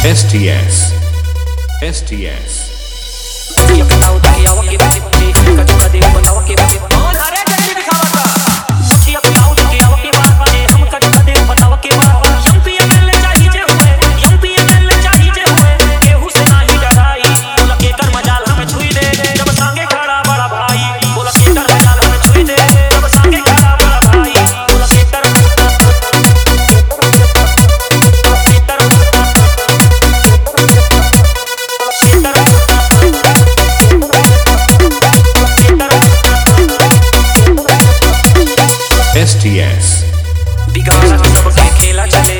STS STS STS बिगाड़ा तो सबके खेला चले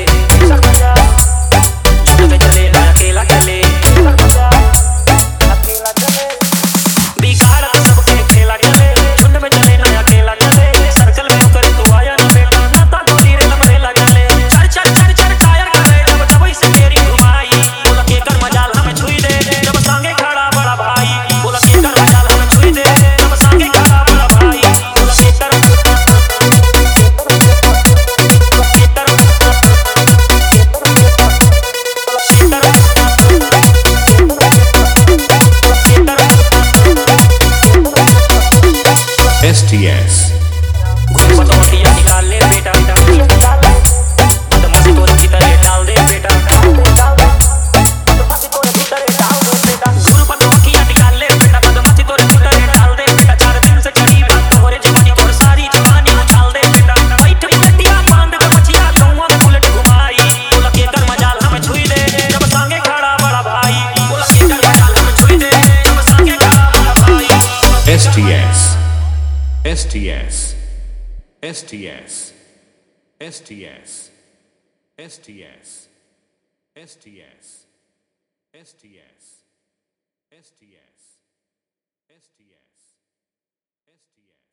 झुंड में चले ना अकेला चले बिगाड़ा तो सबके खेला चले झुंड में चले ना अकेला चले सर्कल में होकर तू आया ना बेटा ना ता गोली रे लमरेला चले चढ़ चढ़ चढ़ चढ़ टायर कर रहे जब दवाई से तेरी घुमाई बोला के कर मजाल हमें छुई दे जब सांगे खड़ा बड़ा भाई बोला के कर मजाल हमें छुई दे जब सांगे खड़ा बड़ा भाई बोला के कर STS घुमपटौटिया निकाल ले बेटा बदमाशी तोरे भीतर डाल दे बेटा घुमपटौटिया निकाल ले बेटा बदमाशी तोरे भीतर डाल दे बेटा 4 दिन से चढ़ी बात तोरे जवानी और सारी जवानी उछाल दे बेटा बैठ बेटिया बांध के मछिया गौवा में बुलेट घुमाई बोला के कर मजाल हमें छुई दे जब सांगे खड़ा बड़ा भाई बोला के कर मजाल हमें छुई दे जब सांगे खड़ा बड़ा भाई STS STS STS STS STS STS STS STS STS STS